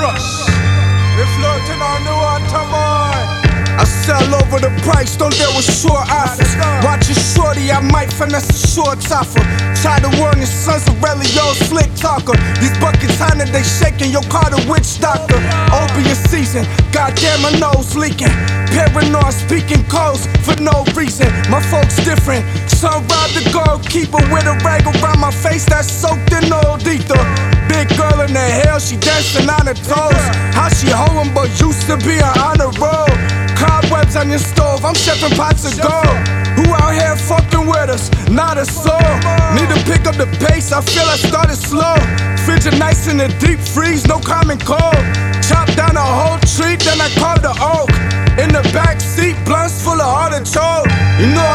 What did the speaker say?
We floating on the water, boy. I sell over the price, don't deal with short offers. Watch your shorty, I might finesse a short offer. Try to warn your sons of Relio, slick talker. These buckets honey, they shaking, your car the witch doctor. Opiate season, goddamn my nose leaking. Paranoid speaking codes for no reason. My folks different. Son robbed the goalkeeper with a rag around my face that's soaked in old ether. Big girl in the hell, she dancing on her toes. How she hoeing but used to be on the road. Cobwebs on your stove, I'm chefing pots of gold. Who out here fucking with us? Not a soul. Need to pick up the pace, I feel I started slow. Frigid nights in the deep freeze, no common cold. Chop down a whole tree, then I carved the oak. In the back seat, blunts full of artichoke. You know